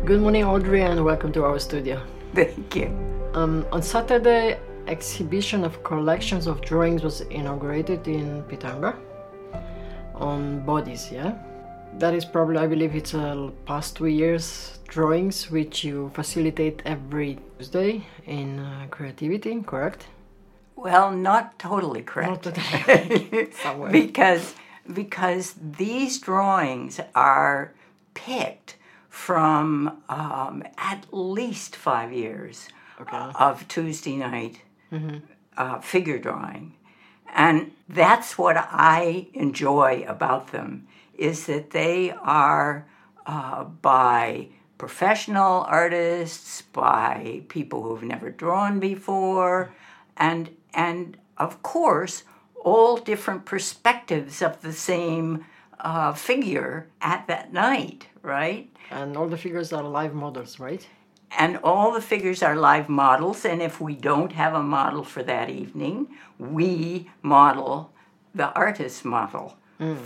Good morning, Audrey, and welcome to our studio. Thank you. On Saturday, exhibition of collections of drawings was inaugurated in Pitanga on bodies, yeah? That is probably, I believe it's past 2 years drawings which you facilitate every Tuesday in creativity, correct? Well, not totally correct. Not totally. Somewhere. Because these drawings are picked from at least 5 years of Tuesday night figure drawing. And that's what I enjoy about them, is that they are by professional artists, by people who've never drawn before, and of course, all different perspectives of the same figure at that night, right? And all the figures are live models, right? And all the figures are live models, and if we don't have a model for that evening, we model the artist's model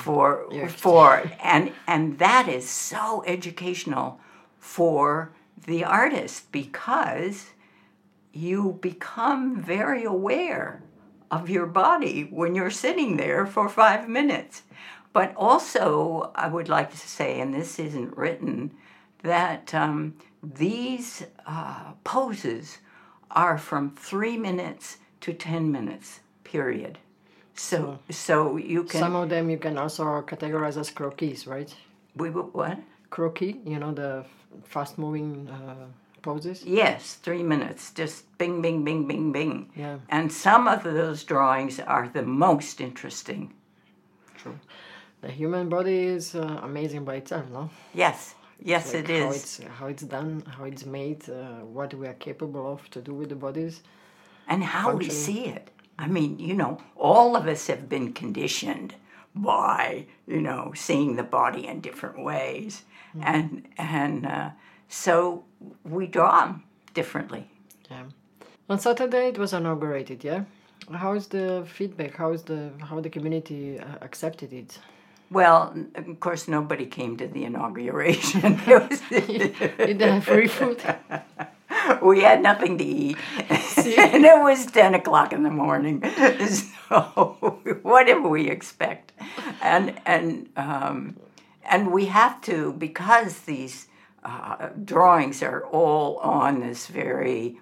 and that is so educational for the artist, because you become very aware of your body when you're sitting there for 5 minutes. But also, I would like to say, and this isn't written, that these poses are from 3 minutes to 10 minutes, period. So you can... Some of them you can also categorize as croquis, right? What? Croquis, the fast-moving poses? Yes, 3 minutes, just bing, bing, bing, bing, bing. Yeah. And some of those drawings are the most interesting. True. The human body is amazing by itself, no? Yes, it is. How it's done, how it's made, what we are capable of to do with the bodies. And how we see it. I mean, all of us have been conditioned by, seeing the body in different ways. Mm. And so we draw differently. Yeah. On Saturday it was inaugurated, yeah? How is the feedback? How the community accepted it? Well, of course, nobody came to the inauguration. You didn't have free food? We had nothing to eat. And it was 10 o'clock in the morning. So what did we expect? And we have to, because these drawings are all on this very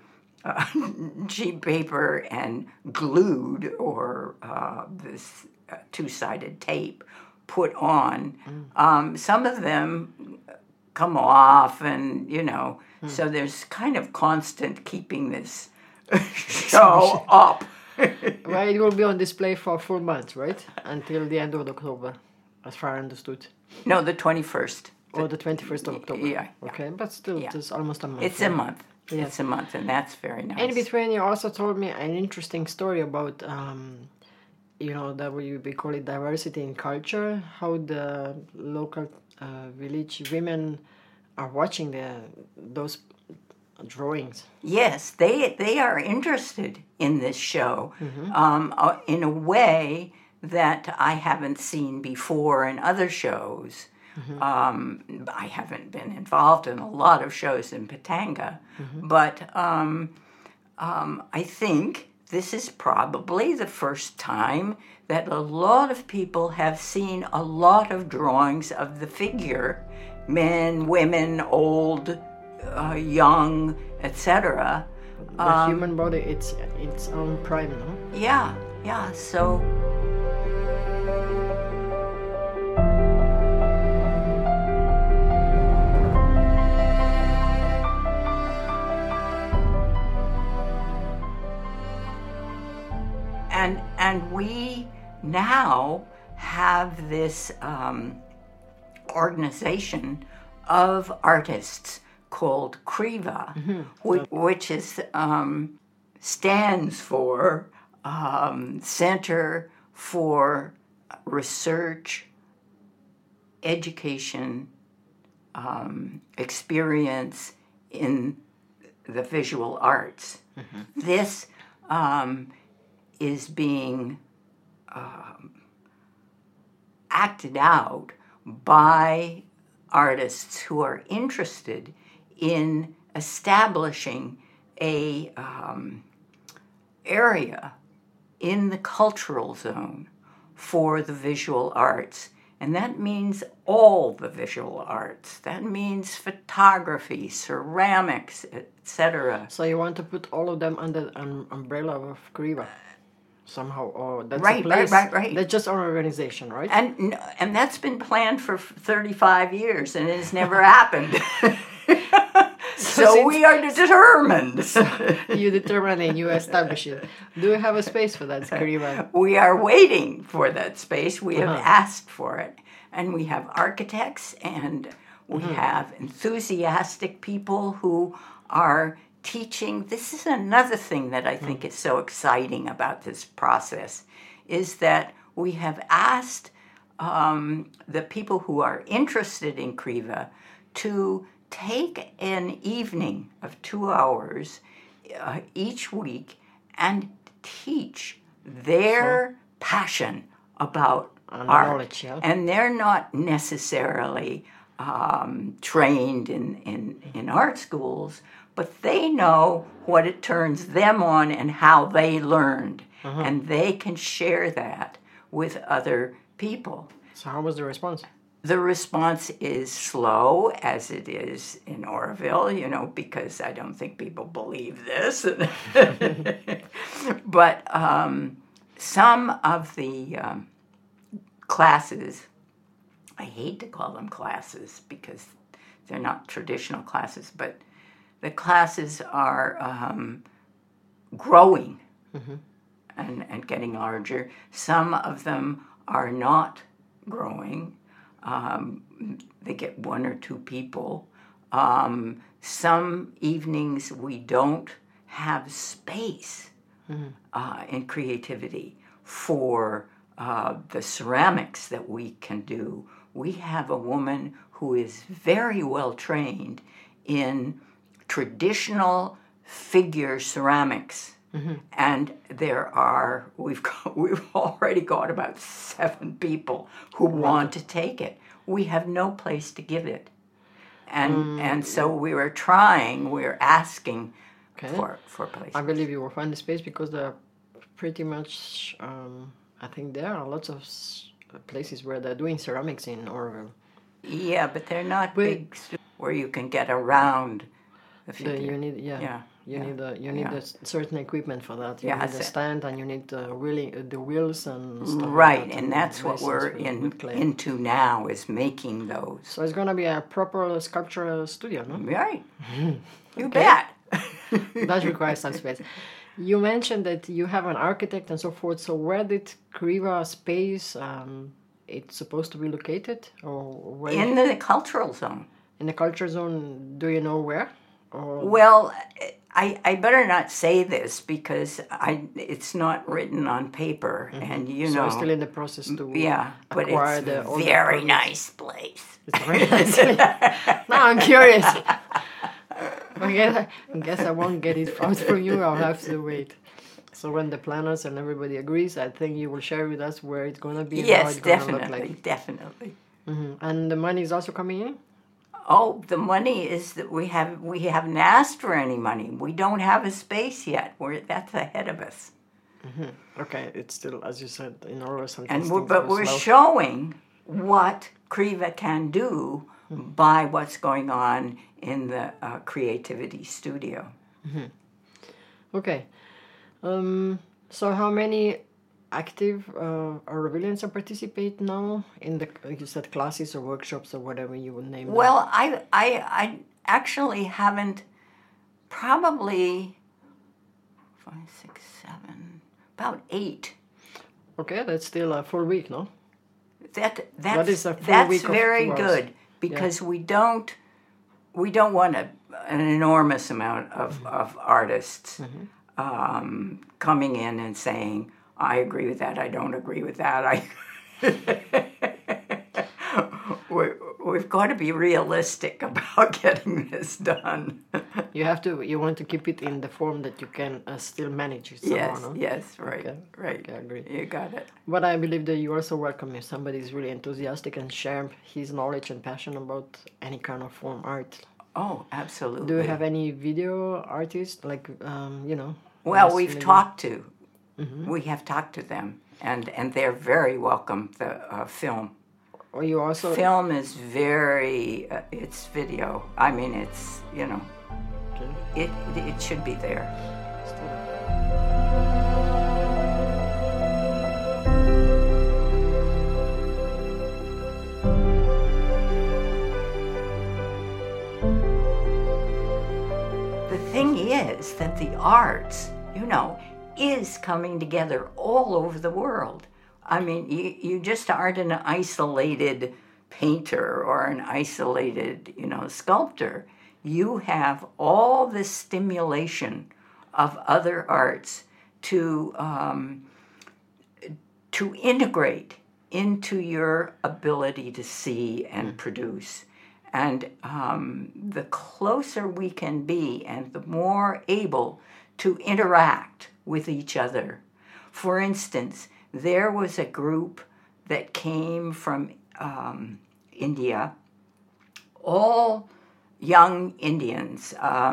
cheap paper and glued, or this two-sided tape put on. Some of them come off, and so there's kind of constant keeping this show up. Well, it will be on display for a full month, right? Until the end of October, as far as understood. No, the 21st. Or the 21st of October. Yeah. Okay, but still, it's almost a month. It's a month. Yeah. It's a month, and that's very nice. In between, you also told me an interesting story about, that we call it diversity in culture, how the local village women are watching those drawings. Yes, they are interested in this show in a way that I haven't seen before in other shows. I haven't been involved in a lot of shows in Pitanga, but I think this is probably the first time that a lot of people have seen a lot of drawings of the figure, men, women, old, young, etc. The human body, it's its own prime, no? Yeah, so... And we now have this organization of artists called CRIVA, which is stands for Center for Research, Education, Experience in the Visual Arts. This is being acted out by artists who are interested in establishing a area in the cultural zone for the visual arts. And that means all the visual arts. That means photography, ceramics, etc. So you want to put all of them under an umbrella of Kriva somehow, or that's Right, a place. right. That's just our organization, right? And that's been planned for 35 years, and it has never happened. So we are determined. You determine and you establish it. Do you have a space for that, Kriva? We are waiting for that space. We have asked for it. And we have architects, and we have enthusiastic people who are teaching. This is another thing that I think is so exciting about this process, is that we have asked the people who are interested in Kriva to take an evening of 2 hours each week and teach their passion about art. Knowledge, yeah. And they're not necessarily trained in art schools, but they know what it turns them on and how they learned. And they can share that with other people. So how was the response? The response is slow, as it is in Oroville, because I don't think people believe this. But some of the classes, I hate to call them classes because they're not traditional classes, but the classes are growing and getting larger. Some of them are not growing. They get 1 or 2 people. Some evenings we don't have space in creativity for the ceramics that we can do. We have a woman who is very well trained in traditional figure ceramics. And we've already got about 7 people who want to take it. We have no place to give it. And so we're asking for places. I believe you will find the space because there are pretty much, I think there are lots of places where they're doing ceramics in Oroville. Yeah, but they're not big where you can get around the figure. You need, You need a certain equipment for that. You need a stand, and you need the wheels and stuff. Right, like that, and that's what we're into now, is making those. So it's going to be a proper sculpture studio, no? Right. You bet. That requires some space. You mentioned that you have an architect and so forth. So where did Kriva space it's supposed to be located, or where? In the cultural zone. In the culture zone, do you know where? Or? Well, I better not say this because it's not written on paper, and So I'm still in the process to but acquire it's a very nice place. It's very nice. Now I'm curious. I guess I won't get it out from you. I'll have to wait. So when the planners and everybody agrees, I think you will share with us where it's gonna be. Yes, and how it's definitely, gonna look like. Definitely. Mm-hmm. And the money is also coming in. Oh, the money is that we haven't asked for any money. We don't have a space yet. That's ahead of us. Mm-hmm. Okay, it's still, as you said, in order something. But we're showing what Kriva can do by what's going on in the creativity studio. Mm-hmm. Okay, so how many active Orovillians participate now in the, you said, classes or workshops or whatever you would name them? Well, I actually haven't, probably 5, 6, 7, about 8. Okay, that's still a full week, no? That's a full week of very 2 hours. good because we don't want an enormous amount of artists coming in and saying, I agree with that, I don't agree with that. We've got to be realistic about getting this done. You want to keep it in the form that you can still manage it somehow, no? Yes, right, okay. right. Okay, I agree. You got it. But I believe that you also welcome if somebody is really enthusiastic and share his knowledge and passion about any kind of form art. Oh, absolutely. Do you have any video artists, like, you know? Well, we've maybe? talked to. We have talked to them, and they're very welcome, the film. Or you also... Film is very, it's video. I mean, it's, you know, Okay. it should be there. The thing is that the arts, you know, is coming together all over the world. I mean, you just aren't an isolated painter or an isolated, you know, sculptor. You have all this stimulation of other arts to integrate into your ability to see and produce. And the closer we can be and the more able to interact with each other. For instance, there was a group that came from India, all young Indians.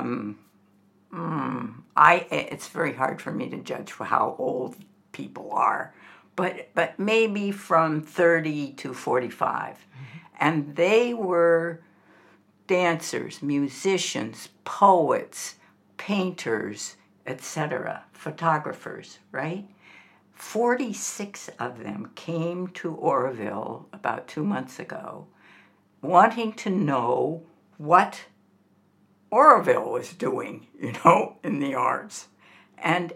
It's very hard for me to judge how old people are, but maybe from 30 to 45. And they were dancers, musicians, poets, painters, etc., photographers, right? 46 of them came to Oroville about 2 months ago, wanting to know what Oroville was doing, you know, in the arts. And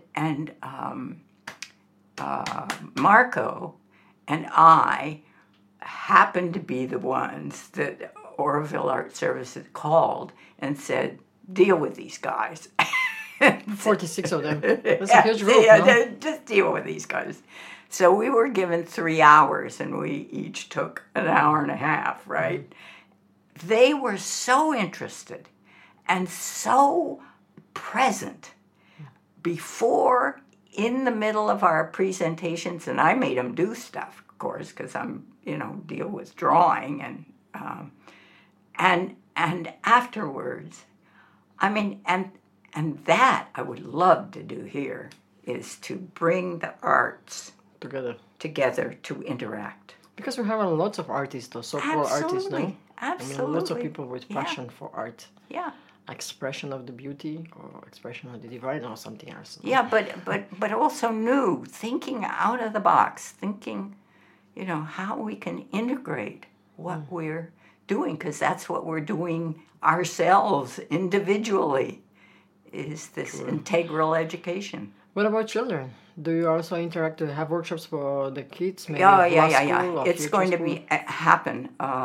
Marco and I happened to be the ones that Oroville Art Services called and said, deal with these guys. 46 of them. That's a huge group, yeah, no? Just deal with these guys. So we were given 3 hours, and we each took an hour and a half, right? Mm-hmm. They were so interested and so present before, in the middle of our presentations, and I made them do stuff, of course, because I'm, you know, deal with drawing and afterwards. I mean, and that I would love to do here, is to bring the arts together to interact. Because we have lots of artists, though, so-called artists now. Absolutely. I mean, lots of people with passion for art. Yeah. Expression of the beauty or expression of the divine or something else. Yeah, but also new, thinking out of the box, thinking, you know, how we can integrate what we're doing, because that's what we're doing ourselves individually, is this integral education. What about children? Do you also interact to have workshops for the kids? Maybe Yeah. It's going to be happen.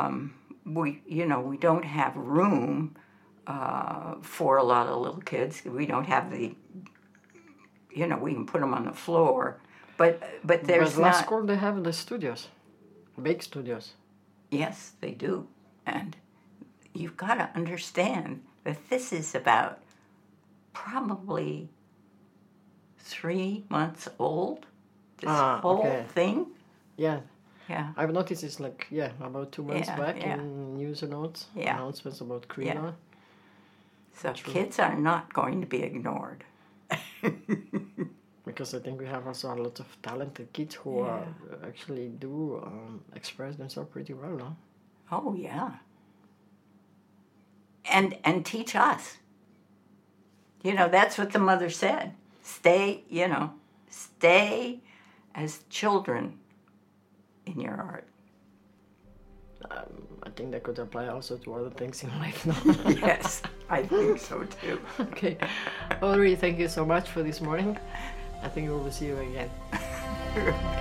We don't have room for a lot of little kids. We don't have the, you know, we can put them on the floor, but there's but last school they have the studios, big studios. Yes, they do, and you've got to understand that this is about probably 3 months old. This whole thing. Yeah. Yeah. I've noticed it's like about 2 months back in news and notes announcements about Krina. Yeah. So kids are not going to be ignored. Because I think we have also a lot of talented kids who are actually do express themselves pretty well, no? Oh yeah. And teach us. You know, that's what the mother said. Stay as children in your art. I think that could apply also to other things in life, no? Yes, I think so too. Okay. Audrey, thank you so much for this morning. I think we will see you again.